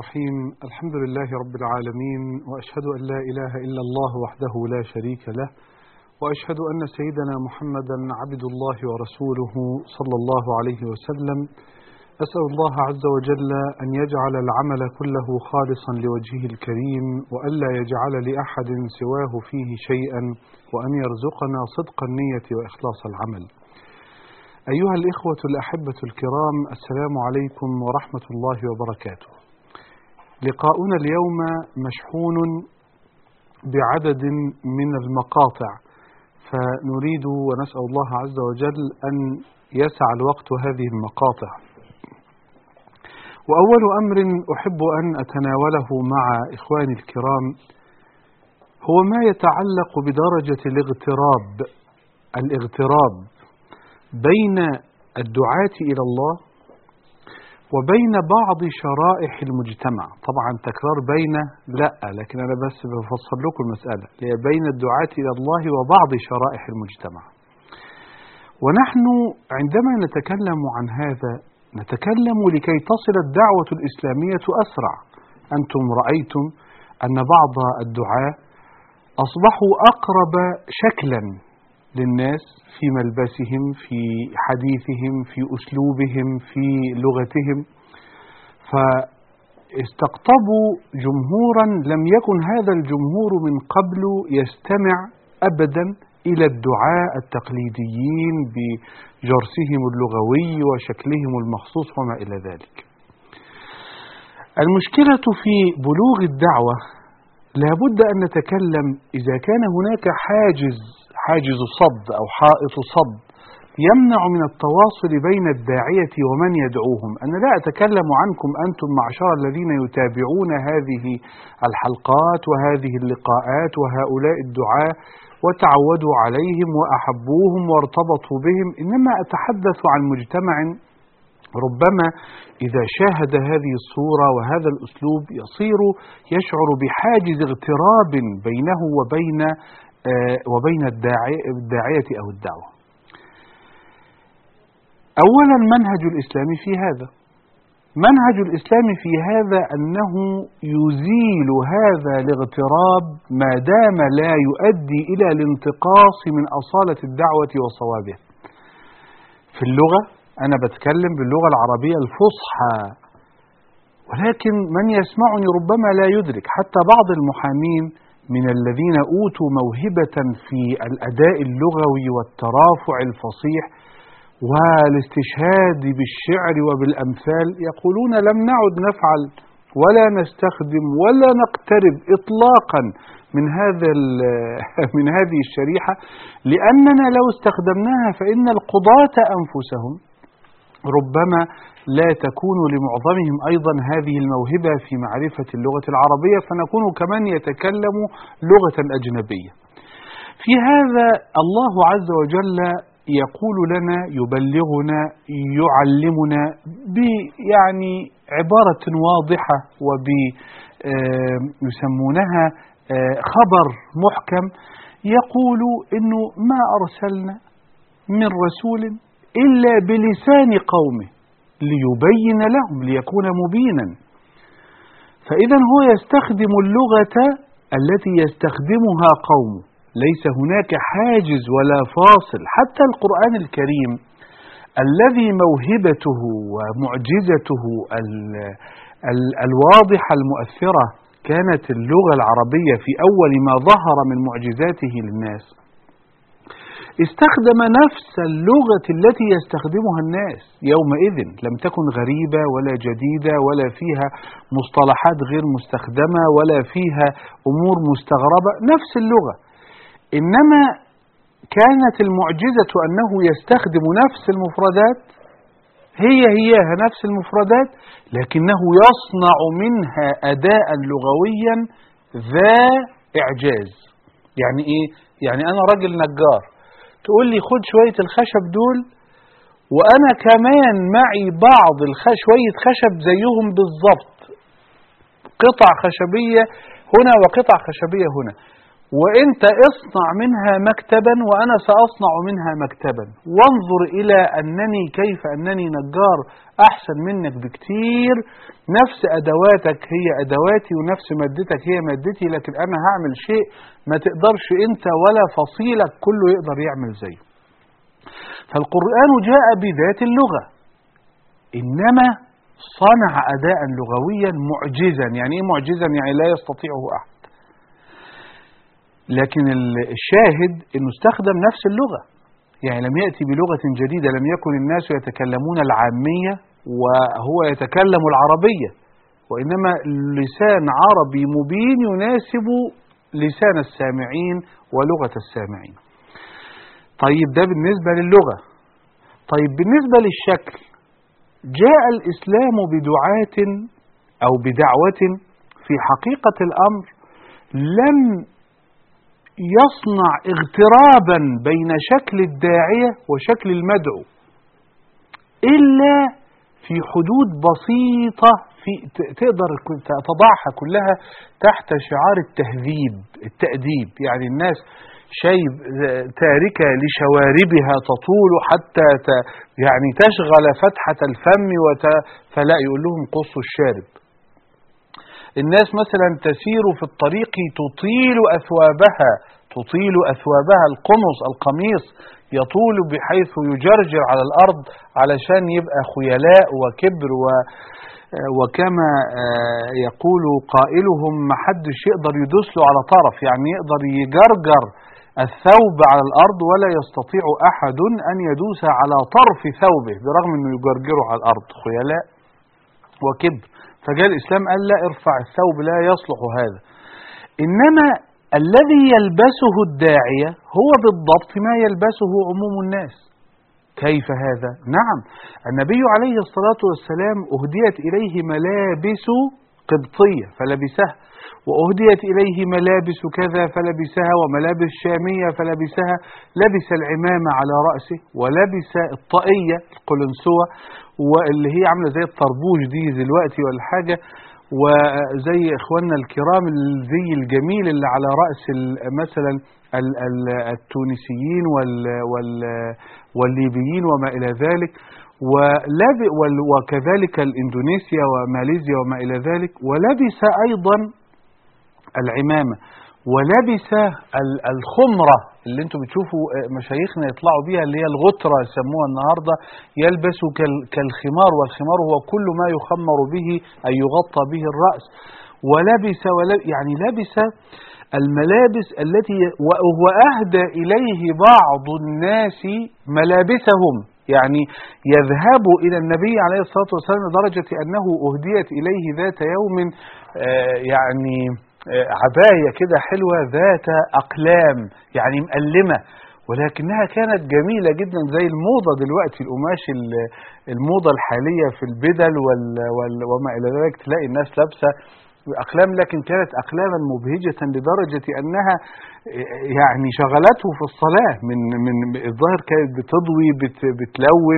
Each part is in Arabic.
الرحيم. الحمد لله رب العالمين، وأشهد أن لا إله إلا الله وحده لا شريك له، وأشهد أن سيدنا محمدا عبد الله ورسوله صلى الله عليه وسلم. أسأل الله عز وجل أن يجعل العمل كله خالصا لوجهه الكريم، وألا يجعل لأحد سواه فيه شيئا، وأن يرزقنا صدق النية وإخلاص العمل. أيها الإخوة الأحبة الكرام، السلام عليكم ورحمة الله وبركاته. لقاؤنا اليوم مشحون بعدد من المقاطع، فنريد ونسأل الله عز وجل أن يسع الوقت هذه المقاطع. وأول أمر أحب أن أتناوله مع إخواني الكرام هو ما يتعلق بدرجة الاغتراب بين الدعاة إلى الله وبين بعض شرائح المجتمع. طبعا تكرار بين لا، لكن أنا بس بفصل لكم المسألة، هي بين الدعاة إلى الله وبعض شرائح المجتمع. ونحن عندما نتكلم عن هذا نتكلم لكي تصل الدعوة الإسلامية أسرع. أنتم رأيتم أن بعض الدعاة أصبحوا أقرب شكلا للناس في ملبسهم، في حديثهم، في أسلوبهم، في لغتهم، فاستقطبوا جمهورا لم يكن هذا الجمهور من قبل يستمع أبدا إلى الدعاء التقليديين بجرسهم اللغوي وشكلهم المخصوص وما إلى ذلك. المشكلة في بلوغ الدعوة لابد أن نتكلم إذا كان هناك حاجز صد أو حائط صد يمنع من التواصل بين الداعية ومن يدعوهم. أنا لا أتكلم عنكم أنتم معشر الذين يتابعون هذه الحلقات وهذه اللقاءات وهؤلاء الدعاة وتعودوا عليهم وأحبوهم وارتبطوا بهم، إنما أتحدث عن مجتمع ربما إذا شاهد هذه الصورة وهذا الأسلوب يشعر بحاجز اغتراب بينه وبين الداعية أو الدعوة. أولا منهج الإسلام في هذا أنه يزيل هذا الاغتراب ما دام لا يؤدي إلى الانتقاص من أصالة الدعوة وصوابها. في اللغة أنا بتكلم باللغة العربية الفصحى، ولكن من يسمعني ربما لا يدرك. حتى بعض المحامين من الذين أوتوا موهبة في الأداء اللغوي والترافع الفصيح والاستشهاد بالشعر وبالأمثال يقولون لم نعد نفعل ولا نستخدم ولا نقترب إطلاقا من هذه الشريحة، لأننا لو استخدمناها فإن القضاة أنفسهم ربما لا تكون لمعظمهم أيضا هذه الموهبة في معرفة اللغة العربية، فنكون كمن يتكلم لغة أجنبية. في هذا الله عز وجل يقول لنا، يبلغنا، يعلمنا عبارة واضحة يسمونها خبر محكم، يقول إنه ما أرسلنا من رسول إلا بلسان قومه ليبين لهم ليكون مبينا. فإذا هو يستخدم اللغة التي يستخدمها قومه، ليس هناك حاجز ولا فاصل. حتى القرآن الكريم الذي موهبته ومعجزته الواضحة المؤثرة كانت اللغة العربية في أول ما ظهر من معجزاته للناس، استخدم نفس اللغة التي يستخدمها الناس يومئذ، لم تكن غريبة ولا جديدة ولا فيها مصطلحات غير مستخدمة ولا فيها أمور مستغربة، نفس اللغة. إنما كانت المعجزة أنه يستخدم نفس المفردات، هي نفس المفردات، لكنه يصنع منها أداء لغويا ذا إعجاز. يعني إيه؟ يعني أنا راجل نجار، تقول لي خد شوية الخشب دول وأنا كمان معي بعض شوية خشب زيهم بالضبط، قطع خشبية هنا وقطع خشبية هنا، وانت اصنع منها مكتبا وانا ساصنع منها مكتبا، وانظر الى انني كيف انني نجار احسن منك بكتير، نفس ادواتك هي ادواتي ونفس مادتك هي مادتي، لكن انا هعمل شيء ما تقدرش انت ولا فصيلك كله يقدر يعمل زيه. فالقرآن جاء بذات اللغة، انما صنع اداء لغويا معجزا. يعني ايه معجزا؟ يعني لا يستطيعه احد. لكن الشاهد انه استخدم نفس اللغة، يعني لم يأتي بلغة جديدة، لم يكن الناس يتكلمون العامية وهو يتكلم العربية، وإنما لسان عربي مبين يناسب لسان السامعين ولغة السامعين. طيب ده بالنسبة للغة. طيب بالنسبة للشكل، جاء الإسلام بدعاة أو بدعوة في حقيقة الأمر لم يصنع اغترابا بين شكل الداعية وشكل المدعو، إلا في حدود بسيطة تقدر تضعها كلها تحت شعار التأديب. يعني الناس شيء تاركة لشواربها تطول حتى يعني تشغل فتحة الفم فلا يقول لهم قصوا الشارب. الناس مثلا تسير في الطريق تطيل أثوابها، القميص يطول بحيث يجرجر على الأرض علشان يبقى خيلاء وكبر، وكما يقول قائلهم محدش يقدر يدوسله على طرف، يعني يقدر يجرجر الثوب على الأرض ولا يستطيع أحد أن يدوس على طرف ثوبه برغم أنه يجرجره على الأرض، خيلاء وكبر. فجاء الإسلام قال لا، ارفع الثوب، لا يصلح هذا. إنما الذي يلبسه الداعية هو بالضبط ما يلبسه عموم الناس. كيف هذا؟ نعم، النبي عليه الصلاة والسلام أهديت إليه ملابس قبطية فلبسها، وأهديت إليه ملابس كذا فلبسها، وملابس شامية فلبسها، لبس العمامة على رأسه، ولبس الطاقية القلنسوة واللي هي عاملة زي الطربوش دي دلوقتي ولا حاجة، وزي إخواننا الكرام الزي الجميل اللي على رأس مثلا التونسيين والليبيين وما إلى ذلك، وكذلك الإندونيسيا وماليزيا وما إلى ذلك، ولبس أيضا العمامة، ولبس الخمرة اللي انتم بتشوفوا مشايخنا يطلعوا بيها، اللي هي الغترة يسموها النهاردة، يلبس كالخمار، والخمار هو كل ما يخمر به أي يغطى به الرأس. يعني لبس الملابس التي وأهدى إليه بعض الناس ملابسهم، يعني يذهب إلى النبي عليه الصلاة والسلام لدرجة أنه أهديت إليه ذات يوم يعني عباية كده حلوة ذات أقلام، يعني مقلمة، ولكنها كانت جميلة جدا زي الموضة دلوقتي، القماش الموضة الحالية في البدل وما إلى ذلك، تلاقي الناس لابسة أقلام، لكن كانت أقلاما مبهجة لدرجة أنها يعني شغلته في الصلاة، من الظاهر كانت بتضوي بتلون،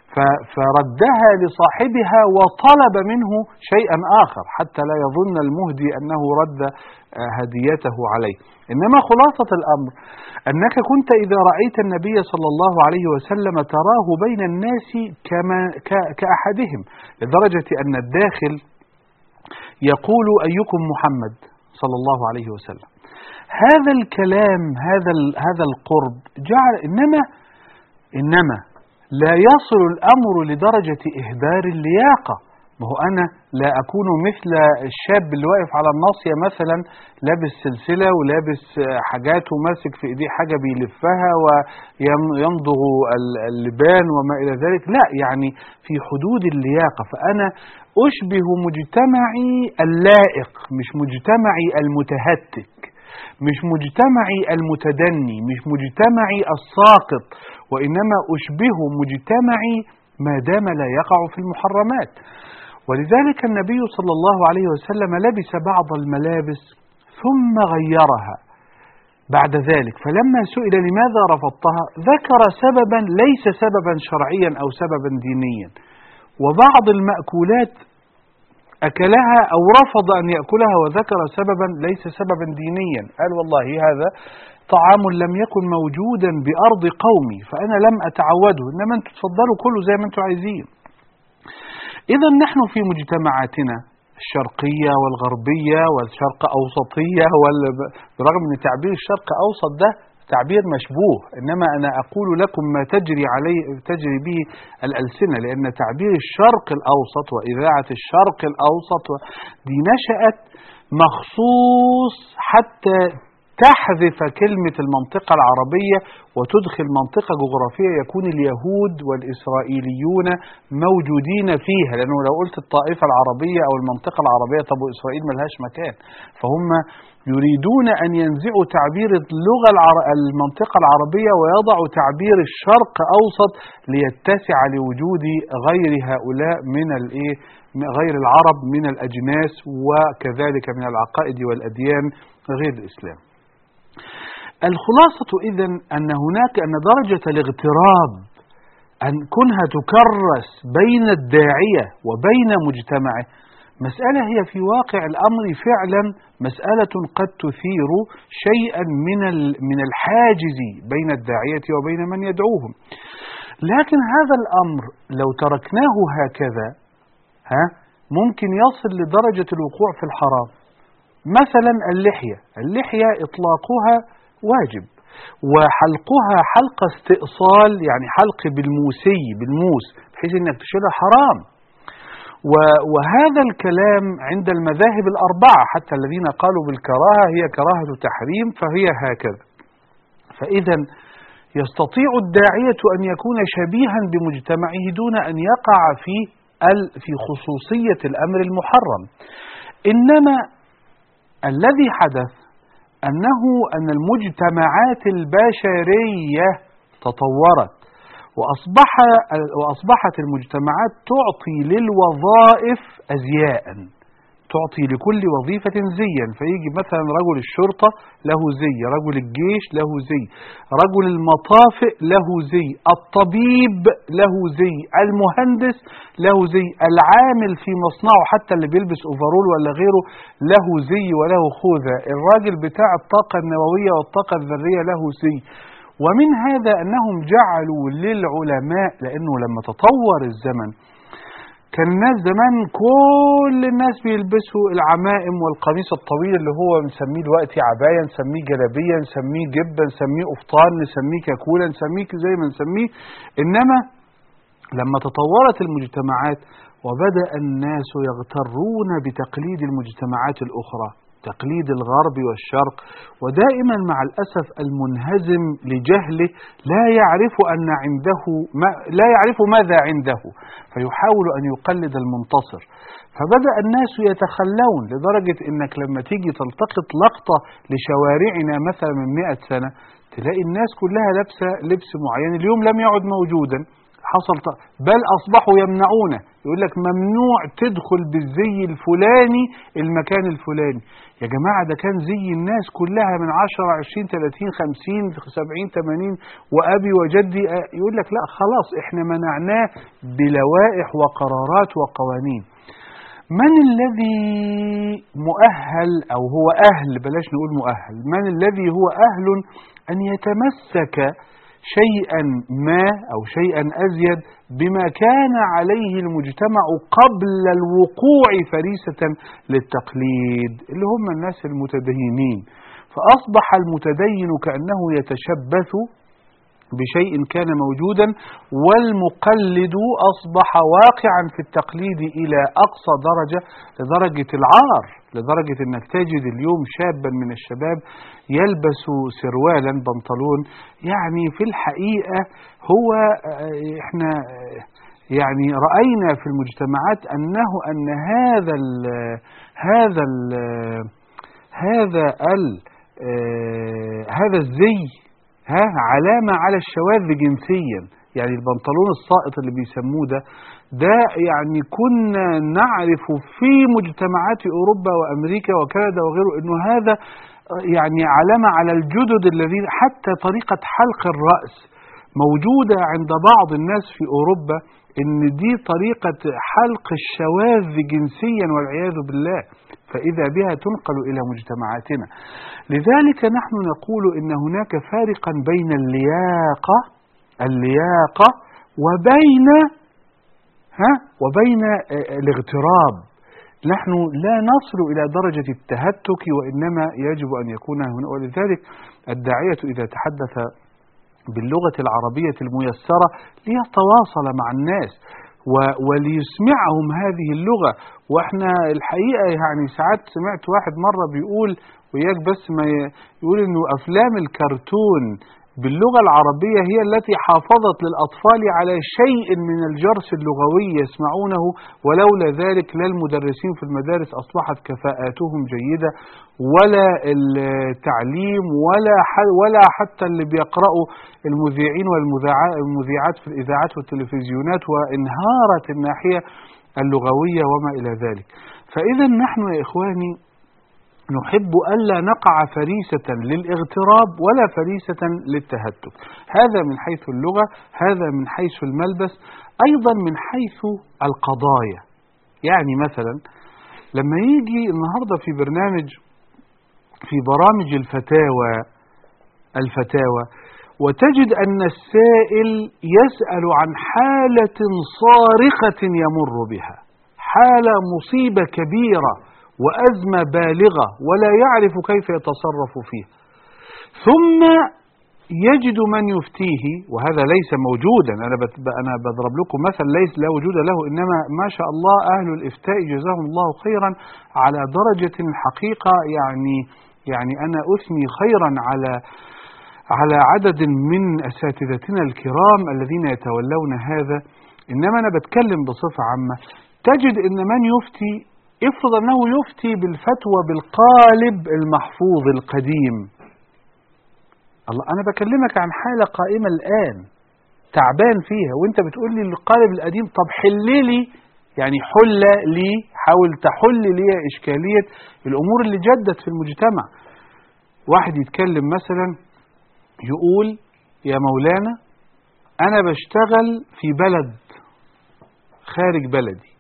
فردها لصاحبها وطلب منه شيئا آخر حتى لا يظن المهدي أنه رد هديته عليه. إنما خلاصة الأمر أنك كنت إذا رأيت النبي صلى الله عليه وسلم تراه بين الناس كأحدهم، لدرجة أن الداخل يقول أيكم محمد صلى الله عليه وسلم. هذا الكلام هذا القرب جعل إنما لا يصل الأمر لدرجة إهدار اللياقة. ما هو أنا لا أكون مثل الشاب اللي واقف على الناصية مثلا لابس سلسلة ولابس حاجات وماسك في إيديه حاجة بيلفها ويمضغ اللبان وما إلى ذلك، لا، يعني في حدود اللياقة. فأنا أشبه مجتمعي اللائق، مش مجتمعي المتهتك، مش مجتمعي المتدني، مش مجتمعي الساقط، وإنما أشبه مجتمعي ما دام لا يقع في المحرمات. ولذلك النبي صلى الله عليه وسلم لبس بعض الملابس ثم غيرها بعد ذلك، فلما سئل لماذا رفضتها ذكر سببا ليس سببا شرعيا أو سببا دينيا. وبعض المأكولات أكلها أو رفض أن يأكلها وذكر سببا ليس سببا دينيا، قال والله هذا طعام لم يكن موجودا بأرض قومي فأنا لم أتعوده، إنما أنتم تفضلوا كله زي ما أنتم عايزين. إذا نحن في مجتمعاتنا الشرقية والغربية والشرق أوسطية برغم أن تعبير الشرق أوسط ده تعبير مشبوه، إنما أنا أقول لكم ما تجري به الألسنة، لأن تعبير الشرق الأوسط وإذاعة الشرق الأوسط دي نشأت مخصوص حتى تحذف كلمة المنطقة العربية وتدخل منطقة جغرافية يكون اليهود والإسرائيليون موجودين فيها، لأنه لو قلت الطائفة العربية أو المنطقة العربية طب وإسرائيل ملهاش مكان، فهم يريدون أن ينزعوا تعبير اللغة المنطقة العربية ويضعوا تعبير الشرق أوسط ليتسع لوجود غير هؤلاء من غير العرب من الأجناس وكذلك من العقائد والأديان غير الإسلام. الخلاصة إذن أن درجة الاغتراب أن كونها تكرس بين الداعية وبين مجتمعه مسألة هي في واقع الأمر فعلا مسألة قد تثير شيئا من الحاجز بين الداعية وبين من يدعوهم. لكن هذا الأمر لو تركناه هكذا ممكن يصل لدرجة الوقوع في الحرام. مثلا اللحية إطلاقها واجب، وحلقها حلق استئصال، يعني حلق بالموس بحيث أنك تشيلها حرام. وهذا الكلام عند المذاهب الأربعة، حتى الذين قالوا بالكراهة هي كراهة تحريم فهي هكذا. فإذا يستطيع الداعية أن يكون شبيها بمجتمعه دون أن يقع في خصوصية الأمر المحرم. إنما الذي حدث أن المجتمعات البشرية تطورت وأصبحت المجتمعات تعطي للوظائف أزياء، تعطي لكل وظيفة زيا، فيجي مثلا رجل الشرطة له زي، رجل الجيش له زي، رجل المطافئ له زي، الطبيب له زي، المهندس له زي، العامل في مصنعه حتى اللي بيلبس أوفرول ولا غيره له زي وله خوذة، الراجل بتاع الطاقة النووية والطاقة الذرية له زي. ومن هذا أنهم جعلوا للعلماء، لأنه لما تطور الزمن كان الناس زمان كل الناس بيلبسوا العمائم والقميص الطويل اللي هو بنسميه دلوقتي عباية، نسميه جلابية، نسميه جبة، نسميه قفطان، نسميه كاكولة، نسميه زي ما نسميه. إنما لما تطورت المجتمعات وبدأ الناس يغترون بتقليد المجتمعات الأخرى، تقليد الغرب والشرق، ودائما مع الأسف المنهزم لجهله لا يعرف ماذا عنده فيحاول أن يقلد المنتصر. فبدأ الناس يتخلون لدرجة أنك لما تيجي تلتقط لقطة لشوارعنا مثلا من 100 سنة تلاقي الناس كلها لابسة لبس معين اليوم لم يعد موجودا، بل أصبحوا يمنعونه، يقول لك ممنوع تدخل بالزي الفلاني المكان الفلاني. يا جماعة ده كان زي الناس كلها من 10 20 30 50 70 80 وأبي وجدي، يقول لك لا خلاص احنا منعناه بلوائح وقرارات وقوانين. من الذي مؤهل أو هو أهل، بلاش نقول مؤهل، من الذي هو أهل أن يتمسك شيئا ما أو شيئا أزيد بما كان عليه المجتمع قبل الوقوع فريسة للتقليد اللي هم الناس المتدينين؟ فأصبح المتدين كأنه يتشبث بشيء كان موجودا، والمقلد أصبح واقعا في التقليد إلى أقصى درجة، لدرجة العار، لدرجة أنك تجد اليوم شابا من الشباب يلبس سروالا بنطلون، يعني في الحقيقة هو احنا يعني رأينا في المجتمعات أن هذا الزي علامة على الشواذ جنسيا. يعني البنطلون الساقط اللي بيسموه ده يعني كنا نعرف في مجتمعات أوروبا وأمريكا وكندا وغيره أنه هذا يعني علامة على الجدد الذين حتى طريقة حلق الرأس موجودة عند بعض الناس في أوروبا إن دي طريقة حلق الشواذ جنسيا والعياذ بالله، فإذا بها تنقل إلى مجتمعاتنا. لذلك نحن نقول إن هناك فارقا بين اللياقة وبين الاغتراب. نحن لا نصل إلى درجة التهتك، وإنما يجب أن يكون هنا. ولذلك الداعية إذا تحدث باللغة العربية الميسرة ليتواصل مع الناس وليسمعهم هذه اللغة. وإحنا الحقيقة يعني ساعات سمعت واحد مرة بيقول، وياك بس ما يقول إنه أفلام الكرتون باللغة العربية هي التي حافظت للأطفال على شيء من الجرس اللغوي يسمعونه، ولولا ذلك لا المدرسين في المدارس أصبحت كفاءاتهم جيدة، ولا التعليم، ولا حتى اللي بيقرأوا المذيعين والمذيعات في الإذاعات والتلفزيونات، وانهارت الناحية اللغوية وما إلى ذلك. فإذا نحن يا إخواني نحب ألا نقع فريسة للاغتراب ولا فريسة للتهتك. هذا من حيث اللغة، هذا من حيث الملبس، أيضا من حيث القضايا. يعني مثلا لما يجي النهاردة في برامج الفتاوى وتجد أن السائل يسأل عن حالة صارخة يمر بها، حالة مصيبة كبيرة وأزمة بالغة ولا يعرف كيف يتصرف فيها، ثم يجد من يفتيه، وهذا ليس موجودا. أنا بضرب لكم مثل ليس لا وجود له، إنما ما شاء الله أهل الإفتاء جزاهم الله خيرا على درجة حقيقة. يعني أنا أثني خيرا على عدد من أساتذتنا الكرام الذين يتولون هذا. إنما أنا بتكلم بصفة عامة. تجد إن من يفتي افرض أنه يفتي بالفتوى بالقالب المحفوظ القديم. الله، أنا بكلمك عن حالة قائمة الآن تعبان فيها، وانت بتقول لي القالب القديم. طب حل لي، حاول تحل لي إشكالية الأمور اللي جدت في المجتمع. واحد يتكلم مثلا يقول يا مولانا أنا بشتغل في بلد خارج بلدي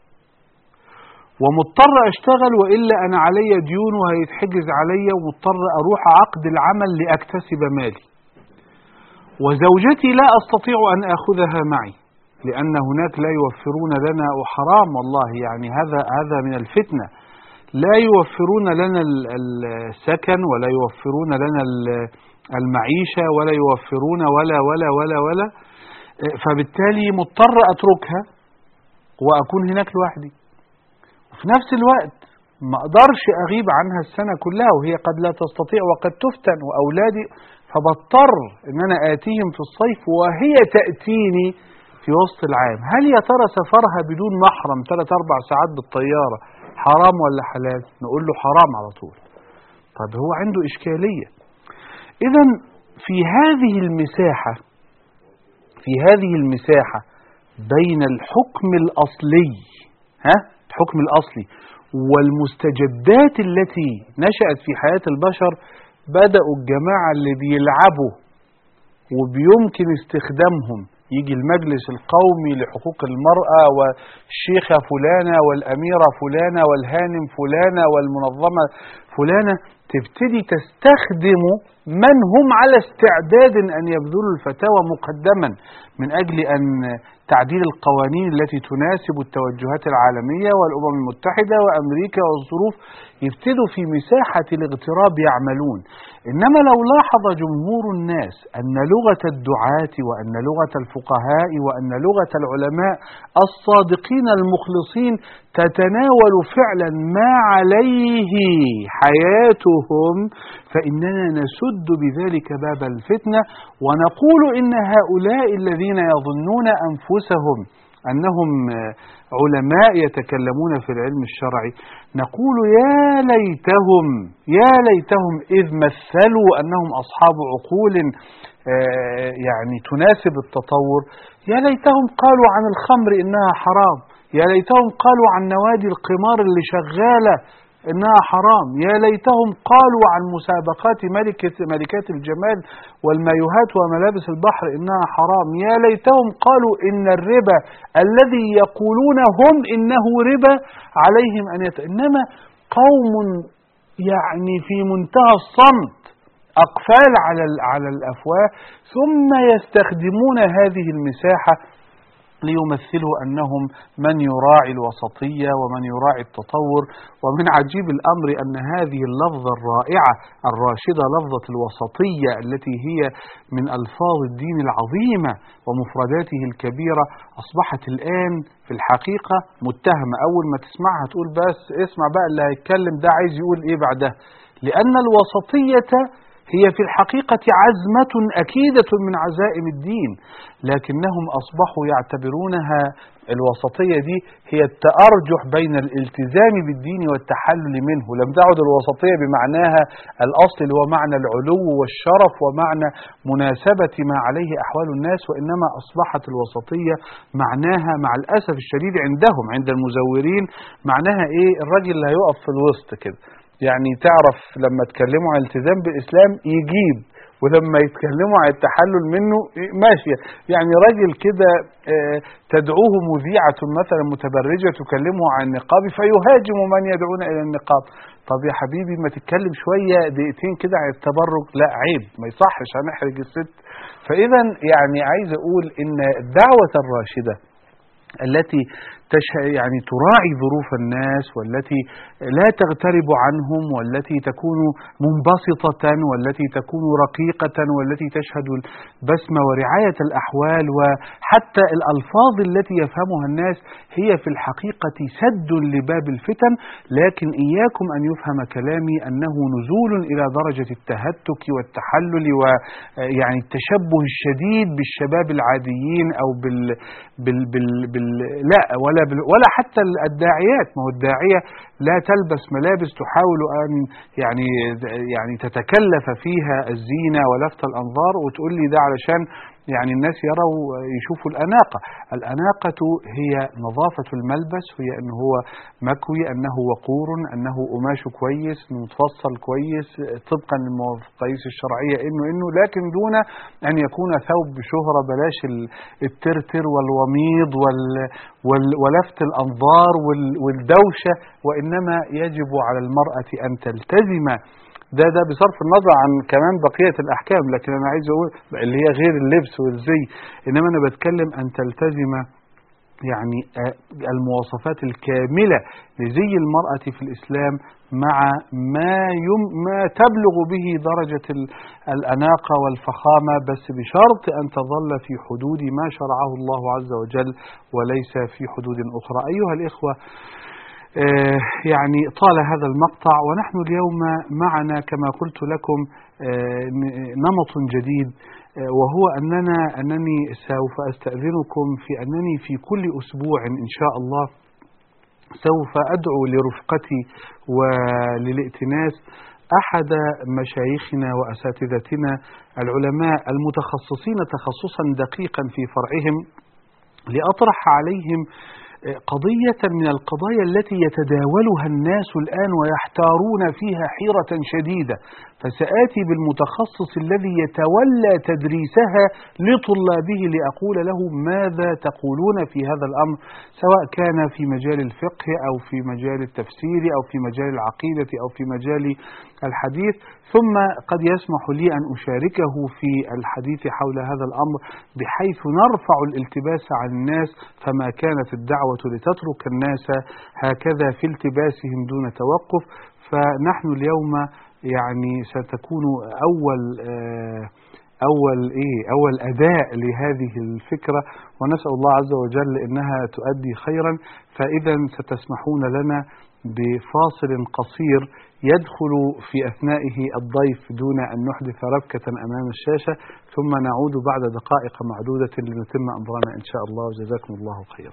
ومضطر أشتغل، وإلا أنا علي ديون وهيتحجز علي، ومضطر أروح عقد العمل لأكتسب مالي، وزوجتي لا أستطيع أن أخذها معي لأن هناك لا يوفرون لنا، وحرام والله يعني هذا من الفتنة، لا يوفرون لنا السكن ولا يوفرون لنا المعيشة ولا يوفرون ولا فبالتالي مضطر أتركها وأكون هناك لوحدي. وفي نفس الوقت ما أقدرش أغيب عنها السنة كلها، وهي قد لا تستطيع وقد تفتن وأولادي، فبضطر أن أنا آتيهم في الصيف وهي تأتيني في وسط العام. هل يا ترى سفرها بدون محرم 3-4 ساعات بالطيارة حرام ولا حلال؟ نقول له حرام على طول. طب هو عنده إشكالية. إذن في هذه المساحة بين الحكم الأصلي الحكم الأصلي والمستجدات التي نشأت في حياة البشر، بدأوا الجماعة اللي بيلعبوا وبيمكن استخدامهم. يجي المجلس القومي لحقوق المرأة والشيخة فلانة والأميرة فلانة والهانم فلانة والمنظمة فلانة، تبتدي تستخدم من هم على استعداد أن يبذلوا الفتاوى مقدما من أجل أن تعديل القوانين التي تناسب التوجهات العالمية والأمم المتحدة وأمريكا والظروف. يبتدوا في مساحة الاغتراب يعملون. إنما لو لاحظ جمهور الناس أن لغة الدعاة وأن لغة الفقهاء وأن لغة العلماء الصادقين المخلصين تتناول فعلا ما عليه حياتهم، فإننا نسد بذلك باب الفتنة، ونقول إن هؤلاء الذين يظنون أنفسهم أنهم علماء يتكلمون في العلم الشرعي، نقول يا ليتهم إذ مثلوا أنهم أصحاب عقول يعني تناسب التطور، يا ليتهم قالوا عن الخمر إنها حرام، يا ليتهم قالوا عن نوادي القمار اللي شغالة إنها حرام. يا ليتهم قالوا عن مسابقات ملكات الجمال والمايوهات وملابس البحر إنها حرام. يا ليتهم قالوا إن الربا الذي يقولون هم إنه ربا عليهم أن إنما قوم يعني في منتهى الصمت، أقفال على الأفواه، ثم يستخدمون هذه المساحة ليمثلوا أنهم من يراعي الوسطية ومن يراعي التطور. ومن عجيب الأمر أن هذه اللفظة الرائعة الراشدة، لفظة الوسطية التي هي من ألفاظ الدين العظيمة ومفرداته الكبيرة، أصبحت الآن في الحقيقة متهمة. أول ما تسمعها تقول بس اسمع بقى اللي هيتكلم ده عايز يقول إيه بعدها، لأن الوسطية هي في الحقيقة عزمة أكيدة من عزائم الدين، لكنهم أصبحوا يعتبرونها الوسطية دي هي التأرجح بين الالتزام بالدين والتحلل منه. لم تعد الوسطية بمعناها الأصل اللي هو معنى العلو والشرف ومعنى مناسبة ما عليه أحوال الناس، وإنما أصبحت الوسطية معناها مع الأسف الشديد عندهم عند المزورين معناها إيه؟ الراجل اللي هيقف في الوسط كده، يعني تعرف لما تكلموا عن الالتزام بالإسلام يجيب، ولما يتكلموا عن التحلل منه ماشية. يعني راجل كده تدعوه مذيعة مثلا متبرجة تكلمه عن النقاب فيهاجم من يدعون إلى النقاب. طب يا حبيبي ما تتكلم شوية دقيقتين كده عن التبرج، لا عيب ما يصحش هنحرج الست. فإذا يعني عايز أقول إن الدعوة الراشدة التي يعني تراعي ظروف الناس، والتي لا تغترب عنهم، والتي تكون منبسطة، والتي تكون رقيقة، والتي تشهد البسمة ورعاية الأحوال وحتى الألفاظ التي يفهمها الناس، هي في الحقيقة سد لباب الفتن. لكن إياكم أن يفهم كلامي أنه نزول إلى درجة التهتك والتحلل ويعني التشبه الشديد بالشباب العاديين أو لا ولا حتى الداعيات. ما هو الداعية لا تلبس ملابس تحاول أن يعني تتكلف فيها الزينة ولفت الأنظار وتقول لي ده علشان يعني الناس يروا يشوفوا الأناقة. الأناقة هي نظافة الملبس، هي أنه هو مكوي، أنه وقور، أنه قماشه كويس، متفصل كويس طبقا للمقاييس الشرعية، إنه لكن دون أن يكون ثوب بشهرة. بلاش الترتر والوميض ولفت الأنظار والدوشة، وإنما يجب على المرأة أن تلتزم ده بصرف النظر عن كمان بقية الأحكام. لكن أنا عايز أقول اللي هي غير اللبس والزي، إنما أنا بتكلم أن تلتزم يعني المواصفات الكاملة لزي المرأة في الإسلام مع ما تبلغ به درجة الأناقة والفخامة، بس بشرط أن تظل في حدود ما شرعه الله عز وجل وليس في حدود أخرى. أيها الإخوة، يعني طال هذا المقطع ونحن اليوم معنا كما قلت لكم نمط جديد، وهو أنني سوف أستأذنكم في أنني في كل أسبوع إن شاء الله سوف أدعو لرفقتي وللائتناس أحد مشايخنا وأساتذتنا العلماء المتخصصين تخصصا دقيقا في فرعهم، لأطرح عليهم قضية من القضايا التي يتداولها الناس الآن ويحتارون فيها حيرة شديدة. فسآتي بالمتخصص الذي يتولى تدريسها لطلابه لأقول له ماذا تقولون في هذا الأمر، سواء كان في مجال الفقه أو في مجال التفسير أو في مجال العقيدة أو في مجال الحديث. ثم قد يسمح لي أن أشاركه في الحديث حول هذا الأمر بحيث نرفع الالتباس عن الناس، فما كانت الدعوة لتترك الناس هكذا في التباسهم دون توقف. فنحن اليوم يعني ستكون أول أداء لهذه الفكرة، ونسأل الله عز وجل إنها تؤدي خيرا. فإذا ستسمحون لنا بفاصل قصير يدخل في أثنائه الضيف دون أن نحدث ربكة أمام الشاشة، ثم نعود بعد دقائق معدودة لنتم أمرنا إن شاء الله. وجزاكم الله خيرا.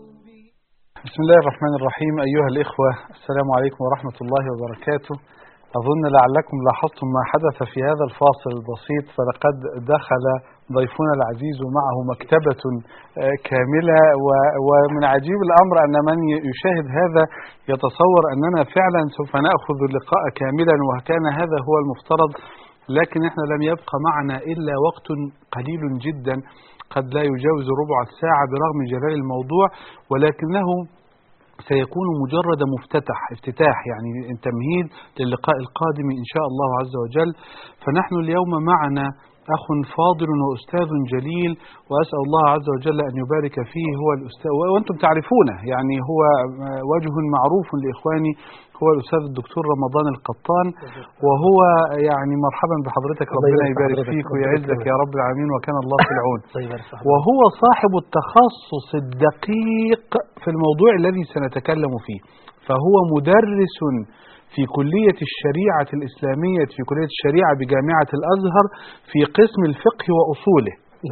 بسم الله الرحمن الرحيم. أيها الإخوة، السلام عليكم ورحمة الله وبركاته. أظن لعلكم لاحظتم ما حدث في هذا الفاصل البسيط، فلقد دخل ضيفنا العزيز معه مكتبة كاملة، ومن عجيب الأمر أن من يشاهد هذا يتصور أننا فعلا سوف نأخذ اللقاء كاملا، وكان هذا هو المفترض، لكن احنا لم يبقى معنا إلا وقت قليل جدا قد لا يجاوز ربع الساعة برغم جلال الموضوع، ولكنه سيكون مجرد افتتاح يعني تمهيد للقاء القادم إن شاء الله عز وجل. فنحن اليوم معنا أخ فاضل وأستاذ جليل، وأسأل الله عز وجل أن يبارك فيه. هو الأستاذ وأنتم تعرفونه، يعني هو وجه معروف لإخواني، هو الأستاذ الدكتور رمضان القطان، وهو يعني مرحبا بحضرتك، ربنا يبارك فيك ويعزك يا رب العالمين، وكان الله في العون. وهو صاحب التخصص الدقيق في الموضوع الذي سنتكلم فيه، فهو مدرس في كلية الشريعة الإسلامية في كلية الشريعة بجامعة الأزهر في قسم الفقه وأصوله،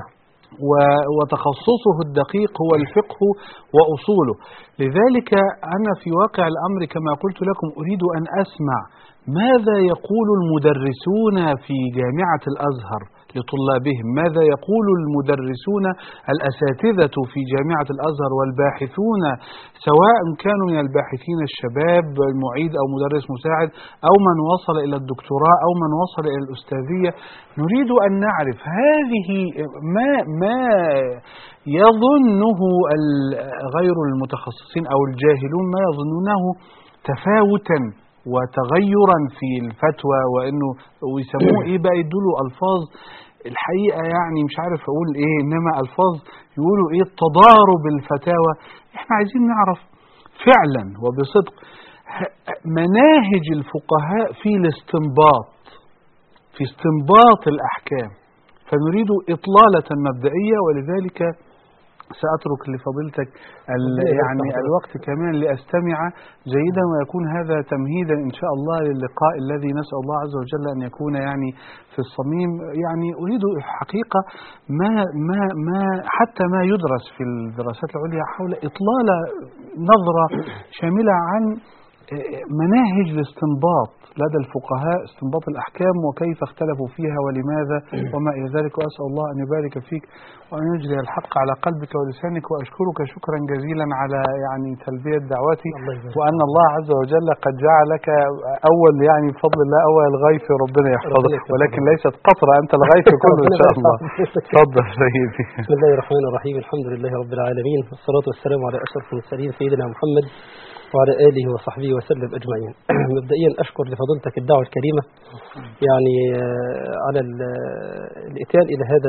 وتخصصه الدقيق هو الفقه وأصوله. لذلك أنا في واقع الأمر كما قلت لكم أريد أن أسمع ماذا يقول المدرسون في جامعة الأزهر لطلابهم، ماذا يقول المدرسون الأساتذة في جامعة الأزهر والباحثون، سواء كانوا من الباحثين الشباب المعيد أو مدرس مساعد أو من وصل إلى الدكتوراه أو من وصل إلى الأستاذية. نريد أن نعرف هذه ما يظنه غير المتخصصين أو الجاهلون، ما يظنونه تفاوتا وتغيرا في الفتوى، وانه ويسموه ايه بقى، يدولوا الفاظ الحقيقه يعني مش عارف اقول ايه، انما الفاظ يقولوا ايه تضارب الفتاوى. احنا عايزين نعرف فعلا وبصدق مناهج الفقهاء في الاستنباط، في استنباط الاحكام، فنريد اطلاله مبدئيه، ولذلك سأترك لفضيلتك يعني الوقت كمان لأستمع جيدا، ويكون هذا تمهيدا إن شاء الله للقاء الذي نسأل الله عز وجل أن يكون يعني في الصميم. يعني أريد حقيقة ما حتى ما يدرس في الدراسات العليا حول إطلالة نظرة شاملة عن مناهج الاستنباط لدى الفقهاء، استنباط الأحكام وكيف اختلفوا فيها ولماذا وما إلى ذلك. وأسأل الله أن يبارك فيك وأن يجري الحق على قلبك ولسانك، وأشكرك شكرا جزيلا على يعني تلبية دعوتي، وأن الله عز وجل قد جعلك أول يعني بفضل الله أول الغيث، ربنا يحفظك، ولكن ليست قطرة، أنت الغيث كله إن شاء الله. تفضل سيدي. بسم الله الرحمن الرحيم، الحمد لله رب العالمين، والصلاة والسلام على أشرف المرسلين سيدنا محمد وعلى آله وصحبه وسلم أجمعين. مبدئيا أشكر لفضيلتك الدعوة الكريمة يعني على الإتيان إلى هذا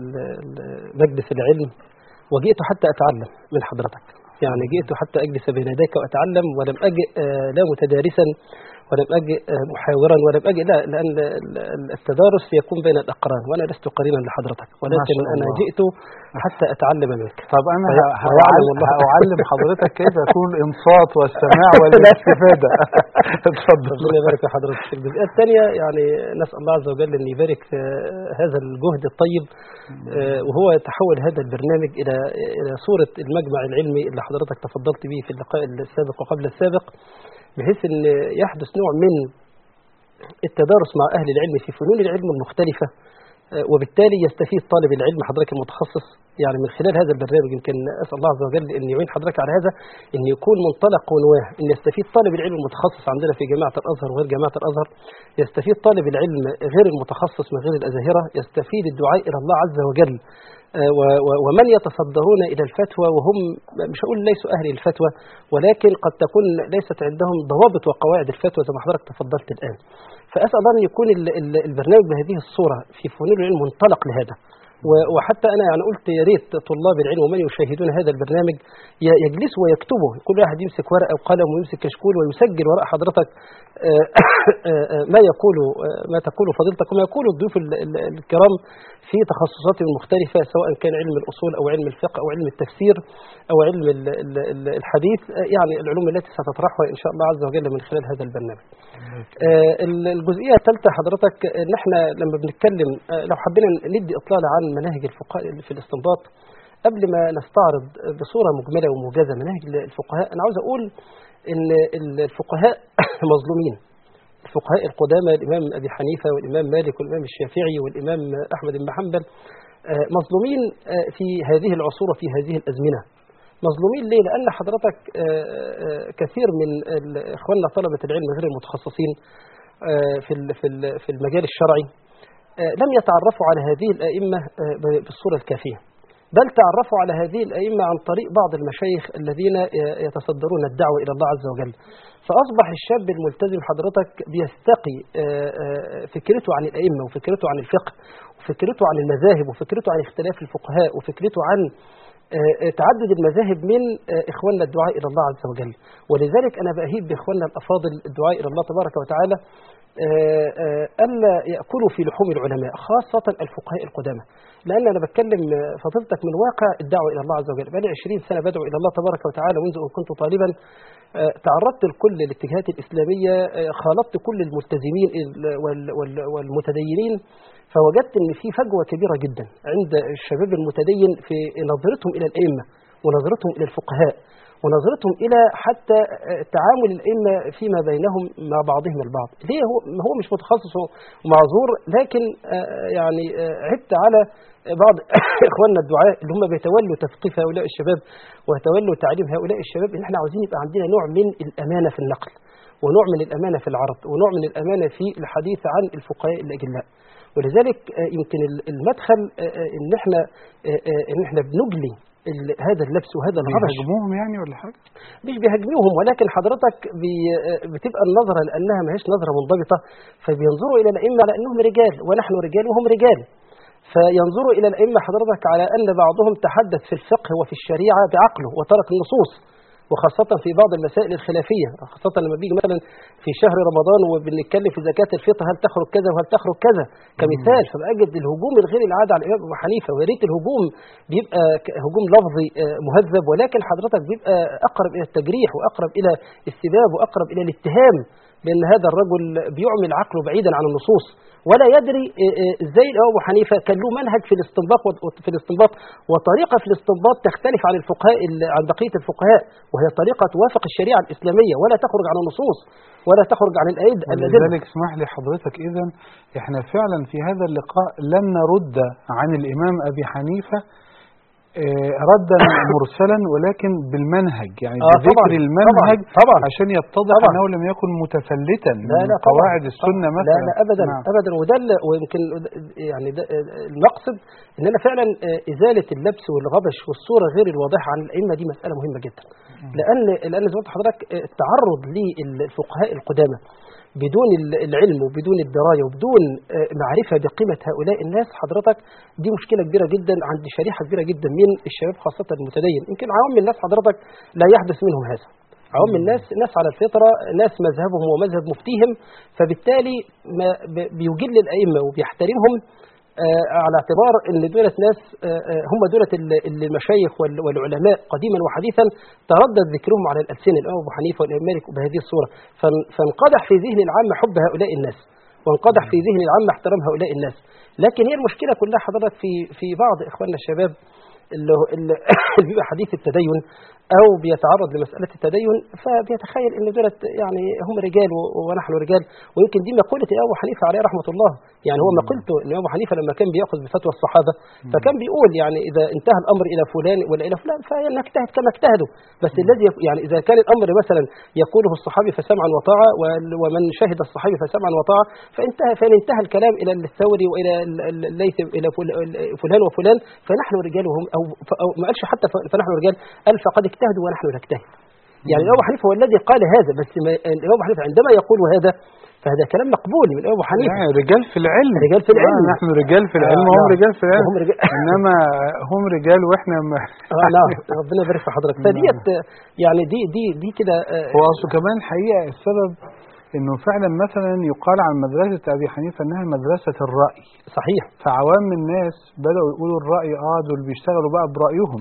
مجلس العلم، وجئت حتى أتعلم من حضرتك، يعني جئت حتى أجلس بين يديك وأتعلم، ولم أجئ لا متدارسا ولم أجئ محاورا ولم أجئ لا، لأن التدارس يكون بين الأقران، وأنا لست قرينا لحضرتك، ولكن أنا جئت حتى أتعلم منك. طب أنا هأعلم حضرتك كيف يكون الإنصات والسماع والاستفادة. اتفضل. ربنا يبارك في حضرتك. في الجزئية الثانية يعني نسأل الله عز وجل أن يبارك في هذا الجهد الطيب، وهو تحول هذا البرنامج إلى صورة المجمع العلمي اللي حضرتك تفضلت به في اللقاء السابق وقبل السابق، بحيث أن يحدث نوع من التدارس مع أهل العلم في فنون العلم المختلفة، وبالتالي يستفيد طالب العلم حضرتك المتخصص يعني من خلال هذا البرنامج. يمكن أسأل الله عز وجل أن يعين حضرتك على هذا، أن يكون منطلق ونواه، أن يستفيد طالب العلم المتخصص عندنا في جامعة الأزهر وغير جامعة الأزهر، يستفيد طالب العلم غير المتخصص من غير الأزاهرة، يستفيد الدعاء إلى الله عز وجل، ومن يتصدرون إلى الفتوى وهم مش هقول ليسوا أهل الفتوى، ولكن قد تكون ليست عندهم ضوابط وقواعد الفتوى زي ما حضرتك تفضلت الآن. فأسأل الله أن يكون البرنامج بهذه الصورة في فنون العلم منطلق لهذا. وحتى أنا يعني قلت يا ريت طلاب العلم ومن يشاهدون هذا البرنامج يجلسوا ويكتبوا، كل واحد يمسك ورقة وقلم ويمسك كشكول ويسجل وراء حضرتك ما تقول فضيلتك وما يقول الضيوف الكرام في تخصصاتهم المختلفة، سواء كان علم الأصول أو علم الفقه أو علم التفسير أو علم الحديث، يعني العلوم التي ستطرحها إن شاء الله عز وجل من خلال هذا البرنامج. الجزئية الثالثة حضرتك، ان احنا لما بنتكلم لو حبينا ندي إطلالة عن مناهج الفقهاء في الاستنباط قبل ما نستعرض بصورة مجملة وموجزة مناهج الفقهاء، أنا عاوز أقول إن الفقهاء مظلومين. الفقهاء القدامى الإمام أبي حنيفة والإمام مالك والإمام الشافعي والإمام أحمد بن حنبل مظلومين في هذه العصور وفي هذه الأزمنة. مظلومين ليه؟ لأن حضرتك كثير من إخواننا طلبة العلم غير المتخصصين في المجال الشرعي لم يتعرفوا على هذه الأئمة بالصورة الكافية، بل تعرفوا على هذه الأئمة عن طريق بعض المشايخ الذين يتصدرون الدعوة إلى الله عز وجل. فأصبح الشاب الملتزم حضرتك بيستقي فكرته عن الأئمة وفكرته عن الفقه وفكرته عن المذاهب وفكرته عن اختلاف الفقهاء وفكرته عن تعدد المذاهب من إخواننا الدعاء إلى الله عز وجل. ولذلك أنا بأهيب بإخواننا الأفاضل الدعاء إلى الله تبارك وتعالى ألا يأكلوا في لحوم العلماء خاصة الفقهاء القدامى، لأن أنا بتكلم فضيلتك من واقع الدعوة إلى الله عز وجل. بقالي 20 سنة بدعو إلى الله تبارك وتعالى منذ أن كنت طالبا. تعرضت لكل الاتجاهات الإسلامية، خالطت كل الملتزمين والمتدينين، فوجدت أن في فجوة كبيرة جدا عند الشباب المتدين في نظرتهم إلى الأئمة ونظرتهم إلى الفقهاء ونظرتهم إلى حتى تعامل الأئمة فيما بينهم مع بعضهم البعض. ليه؟ هو مش متخصص ومعذور، لكن يعني عدت على بعض إخواننا الدعاء اللي هم بيتولوا تثقيف هؤلاء الشباب ويتولوا تعليم هؤلاء الشباب إن احنا عاوزين يبقى عندنا نوع من الأمانة في النقل، ونوع من الأمانة في العرض، ونوع من الأمانة في الحديث عن الفقهاء الأجلاء. ولذلك يمكن المدخل إن احنا بنجلي هذا اللبس وهذا الغبش. بيهاجموهم يعني ولا حاجة؟ مش بيهاجموهم، ولكن حضرتك بتبقى النظرة لأنها ما هيش نظرة منضبطة، فبينظروا إلى الأئمة على أنهم رجال ونحن رجال وهم رجال، فينظروا إلى الأئمة حضرتك على أن بعضهم تحدث في الفقه وفي الشريعة بعقله وترك النصوص، وخاصة في بعض المسائل الخلافية، خاصة لما بيجي مثلا في شهر رمضان وبنتكلم في زكاة الفطر هل تخرج كذا وهل تخرج كذا كمثال، فبأجد الهجوم الغير العادة على الإمام أبو حنيفة. ويا ريت الهجوم بيبقى هجوم لفظي مهذب، ولكن حضرتك بيبقى أقرب إلى التجريح وأقرب إلى السباب وأقرب إلى الاتهام بأن هذا الرجل بيعمل عقله بعيدا عن النصوص ولا يدري ازاي. أبو حنيفة كان له منهج في الاستنباط وطريقة في الاستنباط تختلف عن الفقهاء عن بقية الفقهاء، وهي طريقة توافق الشريعة الإسلامية ولا تخرج عن النصوص ولا تخرج عن الأدلة. لذلك اسمح لي حضرتك، إذن احنا فعلا في هذا اللقاء لن نرد عن الإمام أبي حنيفة ردا مرسلا، ولكن بالمنهج، يعني بذكر المنهج طبعا عشان يتضح أنه لم يكن متفلتا من قواعد السنة مثلا. لا أبدا أبدا. وده ويمكن يعني المقصد أننا فعلا إزالة اللبس والغبش والصورة غير الواضحة عن الأئمة دي مسألة مهمة جدا، لأن زي ما قلت لحضرتك التعرض للفقهاء القدامى بدون العلم وبدون الدراية وبدون معرفة بقيمة هؤلاء الناس حضرتك دي مشكلة كبيرة جدا عند شريحة كبيرة جدا من الشباب خاصة المتدين. يمكن عوام الناس حضرتك لا يحدث منهم هذا. عوام الناس ناس على الفطرة، ناس مذهبهم ومذهب مفتيهم، فبالتالي ما بيجل الأئمة وبيحترمهم على اعتبار ان دولة ناس هم دولة المشايخ والعلماء قديما وحديثا تردد ذكرهم على الألسنة، الإمام أبو حنيفة والإمام مالك بهذه الصورة، فانقدح في ذهن العام حب هؤلاء الناس وانقدح في ذهن العام احترام هؤلاء الناس. لكن هي المشكلة كلها حضرتك في بعض إخواننا الشباب اللي بيبقى حديث التدين أو بيتعرض لمسألة التدين فبيتخيل أن دولة يعني هم رجال ونحن رجال. ويمكن دي مقولة أبو حنيفة عليه رحمة الله، يعني هو مقولته أن أبو حنيفة لما كان بيأخذ بفتوى الصحابة فكان بيقول يعني إذا انتهى الأمر إلى فلان ولا إلى فلان فنجتهد كما اجتهدوا، بس الذي يعني إذا كان الأمر مثلا يقوله الصحابي فسمعا وطاعة ومن شهد الصحابي فسمعا وطاعة فإن انتهى الكلام إلى الثوري وإلى الليث إلى فلان وفلان فنحن رجال وهم أو ما قالش حتى فنحن رجال، قال فقد اجتهدوا ونحن نجتهد. يعني أبو حنيفة هو الذي قال هذا، بس أبو حنيفة عندما يقول هذا فهذا كلام مقبول من أبو حنيفة. يعني رجال في العلم، رجال في العلم، نحن رجال في العلم وهم رجال في العلم، إنما هم رجال وإحنا لا ربنا يبارك في حضرتك. فديت يعني دي كده هو أصله كمان حقيقة السبب إنه فعلا مثلا يقال عن مدرسة أبي حنيفة إنها مدرسة الرأي. صحيح. فعوام الناس بدأوا يقولوا الرأي دول بيشتغلوا بقى برأيهم.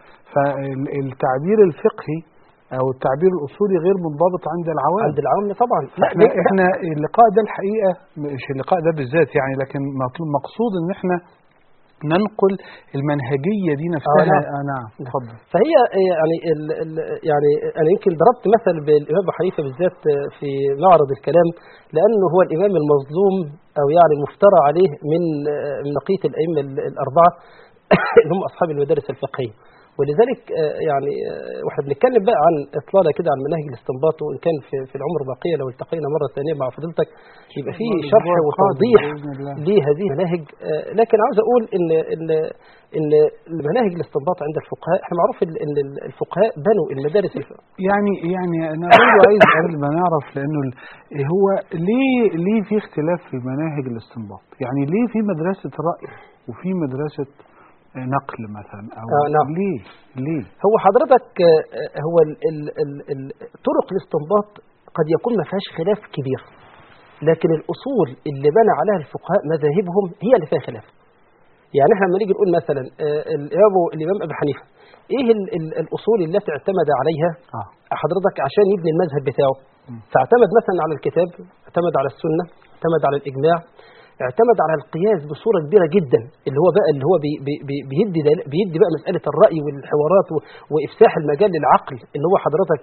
فالتعبير الفقهي أو التعبير الأصولي غير منضبط عند العوام طبعا. احنا اللقاء ده الحقيقة مش اللقاء ده بالذات يعني، لكن مقصود إن احنا ننقل المنهجية دي نفسها. نعم اتفضل. فهي يعني يعني أنا يمكن ضربت مثل بالإمام أبو حنيفة بالذات في معرض الكلام، لأنه هو الإمام المظلوم أو يعني المفترى عليه من بقية الأئمة الأربعة اللي هم أصحاب المدارس الفقهية. ولذلك يعني واحنا بنتكلم بقى عن اطلاله كده عن مناهج الاستنباط، وان كان في العمر بقيه لو التقينا مره ثانيه مع فضيلتك يبقى في شرح وتوضيح لهذه المناهج. لكن عاوز اقول ان مناهج الاستنباط عند الفقهاء، احنا معروف ان الفقهاء بنوا المدارس يعني انا برضه عايز قبل ما نعرف، لانه هو ليه في اختلاف في مناهج الاستنباط؟ يعني ليه في مدرسه راي وفي مدرسه نقل مثلا او نعم. ليه هو حضرتك هو طرق الاستنباط قد يكون ما فيهاش خلاف كبير، لكن الاصول اللي بنى عليها الفقهاء مذاهبهم هي اللي فيها خلاف. يعني احنا لما نيجي نقول مثلا الامام ابو حنيفه ايه الاصول التي اعتمد عليها حضرتك عشان يبني المذهب بتاعه؟ فاعتمد مثلا على الكتاب، اعتمد على السنه، اعتمد على الاجماع، اعتمد على القياس بصورة كبيرة جدا، اللي هو بيدي بقى مسألة الرأي والحوارات وإفساح المجال للعقل، اللي هو حضرتك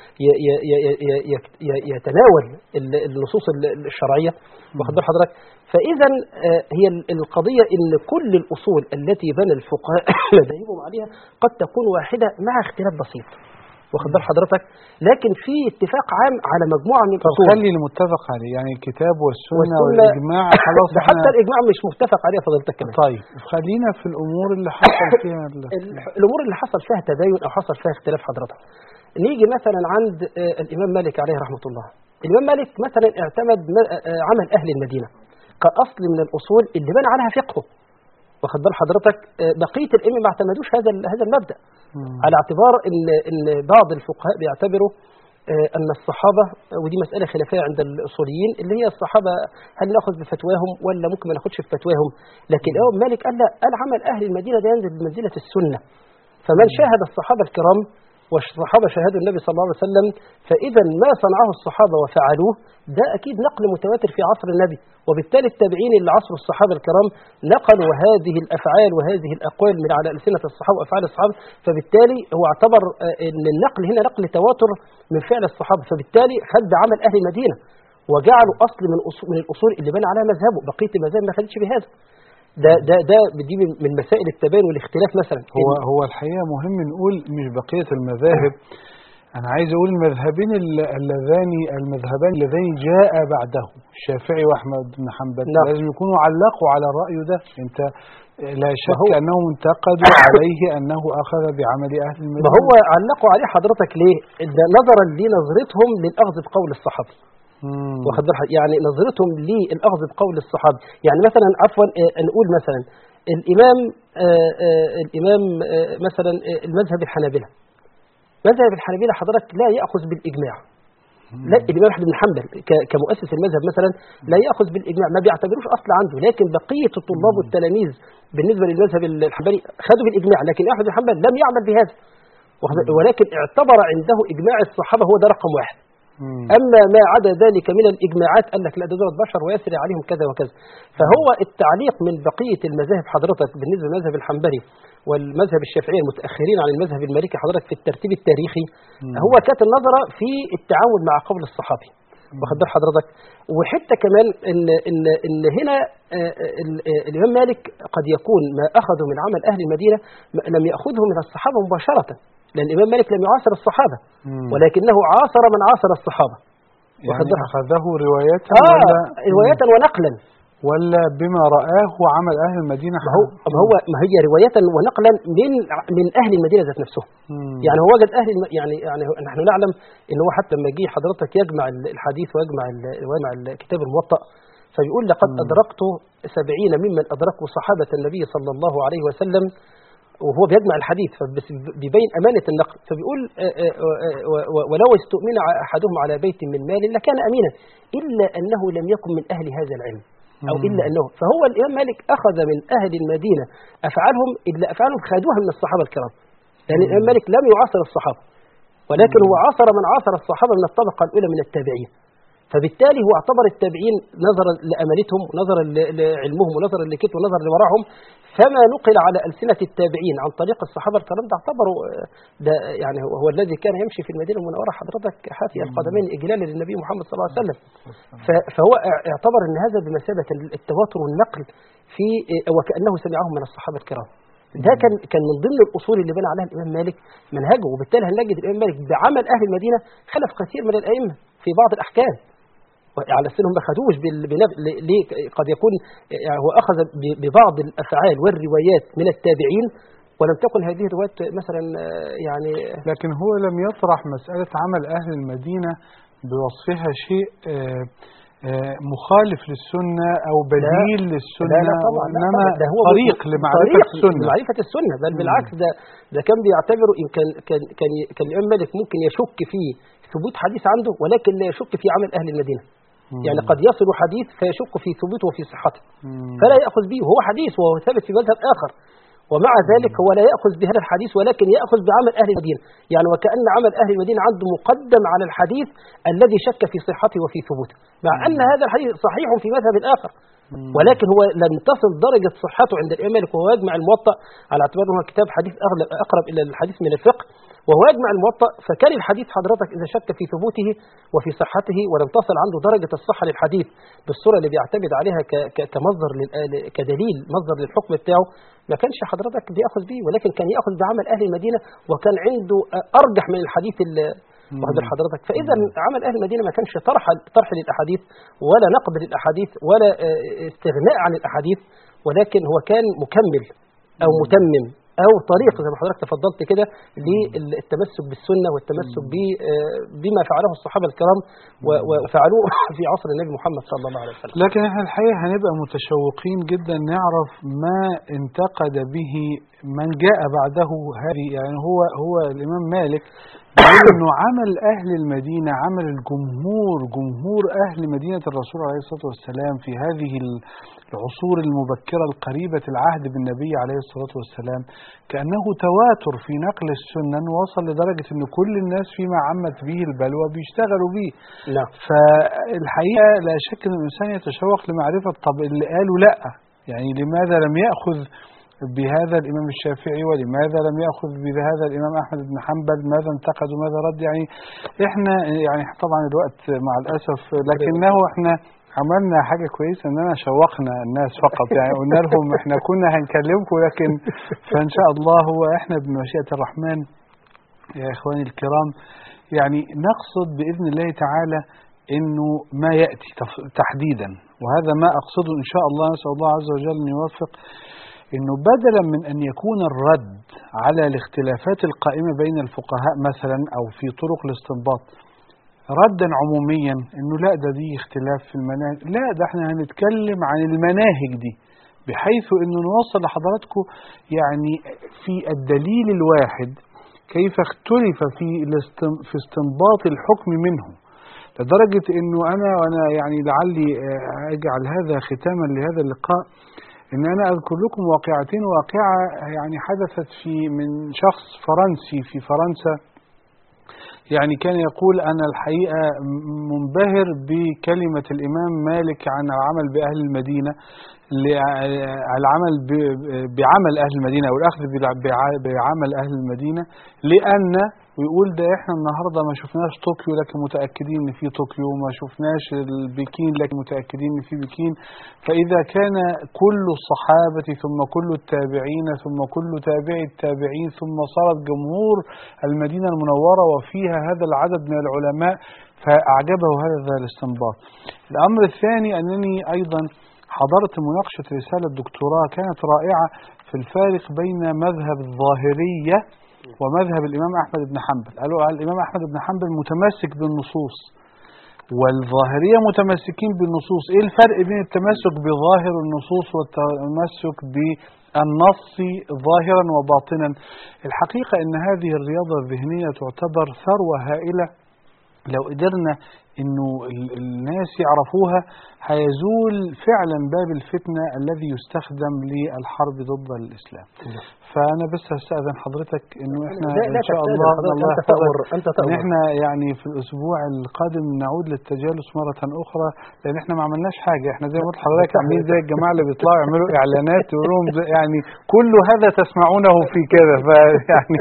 يتناول النصوص الشرعية، واخد بال حضرتك. فإذا هي القضية إن كل الأصول التي بنى الفقهاء مذاهبهم عليها قد تكون واحدة مع اختلاف بسيط، واخد بال حضرتك، لكن في اتفاق عام على مجموعه من الاصول. خلي المتفق عليه، يعني الكتاب والسنه والاجماع خلاص. حتى الاجماع مش متفق عليه فضيلتك كمان. طيب خلينا في الامور اللي حصل فيها الامور اللي حصل فيها تباين او حصل فيها اختلاف حضرتك. نيجي مثلا عند الامام مالك عليه رحمه الله. الامام مالك مثلا اعتمد عمل اهل المدينه كاصل من الاصول اللي بنى عليها فقهه، واخد بال حضرتك. بقيه الائمه ما اعتمدوش هذا المبدا، على اعتبار ان بعض الفقهاء بيعتبروا ان الصحابه، ودي مساله خلافيه عند الاصوليين، اللي هي الصحابه هل ناخذ بفتواهم ولا ممكن ما ناخذش بفتواهم. لكن الامام مالك قال لا، قال عمل اهل المدينه ده ينزل بمنزله السنه، فمن شاهد الصحابه الكرام والصحابه شاهدوا النبي صلى الله عليه وسلم، فاذا ما صنعه الصحابه وفعلوه ده اكيد نقل متواتر في عصر النبي، وبالتالي التابعين اللي عصروا الصحابه الكرام نقلوا هذه الافعال وهذه الاقوال من على السنه الصحابه وافعال الصحابه، فبالتالي هو اعتبر ان النقل هنا نقل تواتر من فعل الصحابه، فبالتالي خد عمل اهل المدينه وجعلوا اصل من الاصول اللي بنى عليها مذهبه. بقيه المذاهب ما خدتش بهذا. ده دي من مسائل التباين والاختلاف مثلا. هو الحقيقه مهم نقول مش بقيه المذاهب، انا عايز اقول المذهبين المذهبان اللذين جاء بعده الشافعي واحمد بن حنبل لازم يكونوا علقوا على الراي ده. انت لا شك انهم انتقدوا عليه انه اخذ بعمل اهل المدينه. ما هو علقوا عليه حضرتك ليه؟ نظرا لنظرتهم للاخذ بقول الصحابي، واخد بالك، يعني نظرتهم للاخذ بقول الصحابي. يعني مثلا عفوا نقول مثلا الامام مثلا المذهب الحنابلة، مذهب الحنابلة حضرتك لا ياخذ بالاجماع. لا، الامام احمد بن حنبل كمؤسس المذهب مثلا لا ياخذ بالاجماع، ما بيعتبروش اصل عنده، لكن بقيه الطلاب والتلاميذ بالنسبه للمذهب الحنبلي خدوا بالاجماع، لكن احمد بن حنبل لم يعمل بهذا، ولكن اعتبر عنده اجماع الصحابه هو ده رقم واحد. أما ما عدا ذلك من الإجماعات قال لك لا، ده دول بشر ويسري عليهم كذا وكذا. فهو التعليق من بقية المذاهب حضرتك بالنسبة للمذهب الحنبلي والمذهب الشافعي المتأخرين عن المذهب المالكي حضرتك في الترتيب التاريخي، هو كانت النظرة في التعامل مع قول الصحابي، واخد بال حضرتك. وحتى كمان إن هنا الإمام مالك قد يكون ما أخذه من عمل أهل المدينة لم يأخذه من الصحابة مباشرة، لأن الإمام مالك لم يعاصر الصحابة، ولكنه عاصر من عاصر الصحابة. يعني أخذه رواية رواية ونقلا، ولا بما رآه عمل أهل المدينة؟ ما هي رواية ونقلا من أهل المدينة ذات نفسهم. يعني هو وجد يعني نحن نعلم إن هو حتى لما جه حضرتك يجمع الحديث ويجمع الكتاب الموطأ، فبيقول لقد أدركت 70 ممن أدركوا صحابة النبي صلى الله عليه وسلم، وهو بيجمع الحديث فبيبين أمانة النقل، فبيقول ولو استؤمن أحدهم على بيت من مال لكان أمينا إلا أنه لم يكن من أهل هذا العلم، أو إلا أنه، فهو الإمام مالك أخذ من أهل المدينة أفعالهم إلا أفعالهم خدوها من الصحابة الكرام، يعني الإمام مالك لم يعاصر الصحابة، ولكن هو عاصر من عاصر الصحابة من الطبقة الأولى من التابعين، فبالتالي هو اعتبر التابعين نظرا لأمانتهم ونظرا لعلمهم ونظرا لكتب ونظرا لورعهم، فما نقل على ألسنة التابعين عن طريق الصحابة الكرام ده اعتبروا ده يعني هو الذي كان يمشي في المدينة المنورة حضرتك حافي القدمين إجلالا للنبي محمد صلى الله عليه وسلم. فهو اعتبر أن هذا بمثابة التواتر والنقل في وكأنه سمعهم من الصحابة الكرام. ده كان من ضمن الأصول اللي بنى عليها الإمام مالك منهجه، وبالتالي هنجد الإمام مالك بعمل أهل المدينة خلف كثير من الأئمة في بعض الأحكام، على أنهم ما خدوش ليه قد يكون يعني هو أخذ ببعض الأفعال والروايات من التابعين ولم تكن هذه الروايات مثلا يعني، لكن هو لم يطرح مسألة عمل أهل المدينة بوصفها شيء مخالف للسنة أو بديل للسنة، لا طبعا، وإنما ده هو طريق لمعرفة السنة. بل بالعكس ده كان بيعتبره إن كان الإمام مالك ممكن يشك في ثبوت حديث عنده ولكن لا يشك في عمل أهل المدينة. يعني قد يصل حديث فيشك في ثبوته وفي صحته فلا يأخذ به، وهو حديث وهو ثابت في مذهب آخر، ومع ذلك هو لا يأخذ بهذا الحديث ولكن يأخذ بعمل أهل المدينة، يعني وكأن عمل أهل المدينة عنده مقدم على الحديث الذي شك في صحته وفي ثبوته، مع أن هذا الحديث صحيح في مذهب آخر، ولكن هو لم تصل درجة صحته عند الإمام مالك، وهو يجمع الموطأ على اعتبار أنه كتاب حديث أقرب إلى الحديث من الفقه، وهو يجمع الموطأ، فكان الحديث حضرتك إذا شك في ثبوته وفي صحته ولم تصل عنده درجة الصحة للحديث بالصورة اللي بيعتمد عليها كمصدر كدليل مصدر للحكم بتاعه، ما كانش حضرتك بيأخذ به، ولكن كان يأخذ بعمل أهل المدينة، وكان عنده أرجح من الحديث واخد حضرتك. فإذا عمل أهل المدينة ما كانش طرح للأحاديث ولا نقد للأحاديث ولا استغناء عن الأحاديث، ولكن هو كان مكمل أو متمم أو طريق زي ما حضرتك تفضلت كده للتمسك بالسنة والتمسك بما فعله الصحابة الكرام وفعلوه في عصر النبي محمد صلى الله عليه وسلم. لكن احنا الحقيقة هنبقى متشوقين جدا نعرف ما انتقد به من جاء بعده هذه، يعني هو الإمام مالك بيقول انه عمل أهل المدينة، عمل جمهور أهل مدينة الرسول عليه الصلاة والسلام في هذه العصور المبكرة القريبة العهد بالنبي عليه الصلاة والسلام كأنه تواتر في نقل السنن، وصل لدرجة أن كل الناس فيما عمت به البلوى بيشتغلوا به. لا. فالحقيقة لا شك أن الإنسان يتشوق لمعرفة طب اللي قالوا لا، يعني لماذا لم يأخذ بهذا الإمام الشافعي ولماذا لم يأخذ بهذا الإمام أحمد بن حنبل، ماذا انتقد وماذا رد. يعني إحنا يعني طبعا الوقت مع الأسف، لكنه إحنا عملنا حاجة كويسة أننا شوقنا الناس فقط، يعني قلنا لهم إحنا كنا هنكلمكم، لكن فإن شاء الله هو إحنا بمشيئة الرحمن يا إخواني الكرام يعني نقصد بإذن الله تعالى إنه ما يأتي تحديدا، وهذا ما أقصده إن شاء الله، نسأل الله عز وجل أن يوفق، إنه بدلا من أن يكون الرد على الاختلافات القائمة بين الفقهاء مثلا أو في طرق الاستنباط ردا عموميا إنه لا دي اختلاف في المناهج، لا ده احنا هنتكلم عن المناهج دي بحيث إنه نوصل لحضراتكم يعني في الدليل الواحد كيف اختلف في استنباط الحكم منه، لدرجة إنه وأنا يعني لعلي أجعل هذا ختاما لهذا اللقاء، إن أنا أذكر لكم واقعة يعني حدثت من شخص فرنسي في فرنسا، يعني كان يقول أنا الحقيقة منبهر بكلمة الإمام مالك عن العمل بأهل المدينة، العمل بعمل أهل المدينة أو الأخذ بعمل أهل المدينة، لأن ويقول ده إحنا النهاردة ما شفناش طوكيو لكن متأكدين إن في طوكيو، ما شفناش البكين لكن متأكدين إن في بكين، فإذا كان كل الصحابة ثم كل التابعين ثم كل تابعي التابعين ثم صارت جمهور المدينة المنورة وفيها هذا العدد من العلماء، فأعجبه هذا الاستنباط. الأمر الثاني أنني أيضا حضرت مناقشة رسالة دكتوراه كانت رائعة في الفارق بين مذهب الظاهرية ومذهب الإمام أحمد بن حنبل. قالوا الإمام أحمد بن حنبل متمسك بالنصوص والظاهرية متمسكين بالنصوص، إيه الفرق بين التمسك بظاهر النصوص والتمسك بالنص ظاهرا وباطنا؟ الحقيقة أن هذه الرياضة الذهنية تعتبر ثروة هائلة لو قدرنا إنه الناس يعرفوها هيزول فعلا باب الفتنة الذي يستخدم للحرب ضد الإسلام. فأنا بس هستأذن حضرتك إنه إحنا إن شاء الله إن إحنا يعني في الأسبوع القادم نعود للتجالس مرة أخرى، لأن إحنا ما عملناش حاجة. إحنا زي ما قلت لحضرتك عاملين زي الجماعة اللي بيطلعوا يعملوا إعلانات يقولوا لهم يعني كل هذا تسمعونه في كذا، فيعني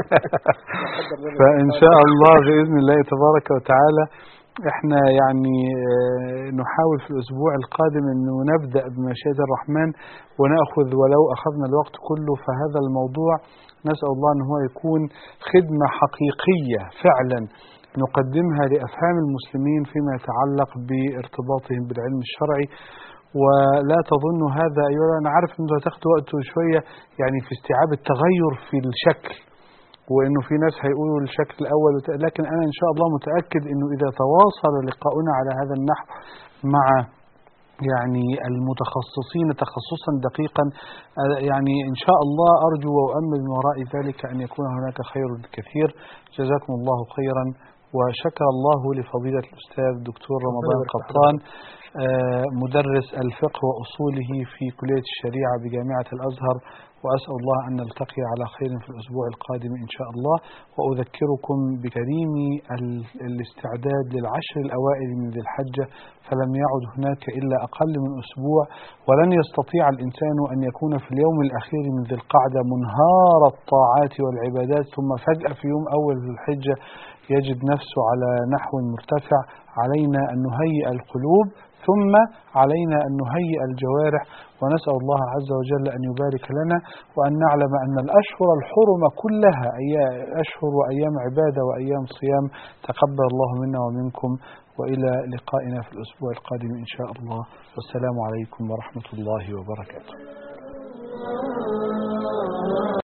فإن شاء الله بإذن الله تبارك وتعالى احنا يعني نحاول في الأسبوع القادم أنه نبدأ بمشيئة الرحمن ونأخذ ولو أخذنا الوقت كله. فهذا الموضوع نسأل الله أنه هو يكون خدمة حقيقية فعلا نقدمها لأفهام المسلمين فيما يتعلق بارتباطهم بالعلم الشرعي. ولا تظنوا هذا أيها، أنا عارف أنه هتاخدوا وقت شوية يعني في استيعاب التغير في الشكل، وإنه في ناس هيقولوا الشكل الأول، لكن أنا إن شاء الله متأكد إنه إذا تواصل لقاؤنا على هذا النحو مع يعني المتخصصين تخصصا دقيقا، يعني إن شاء الله أرجو وأؤمل من وراء ذلك أن يكون هناك خير كثير. جزاكم الله خيرا، وشكر الله لفضيلة الأستاذ دكتور رمضان قطان مدرس الفقه وأصوله في كلية الشريعة بجامعة الأزهر، وأسأل الله أن نلتقي على خير في الأسبوع القادم إن شاء الله. وأذكركم بكريم الاستعداد للعشر الأوائل من ذي الحجة، فلم يعد هناك إلا أقل من أسبوع، ولن يستطيع الإنسان أن يكون في اليوم الأخير من ذي القعدة منهار الطاعات والعبادات ثم فجأة في يوم أول ذي الحجة يجد نفسه على نحو مرتفع. علينا أن نهيئ القلوب، ثم علينا أن نهيئ الجوارح، ونسأل الله عز وجل أن يبارك لنا، وأن نعلم أن الأشهر الحرمة كلها أشهر وأيام عبادة وأيام صيام. تقبل الله منا ومنكم، وإلى لقائنا في الأسبوع القادم إن شاء الله، والسلام عليكم ورحمة الله وبركاته.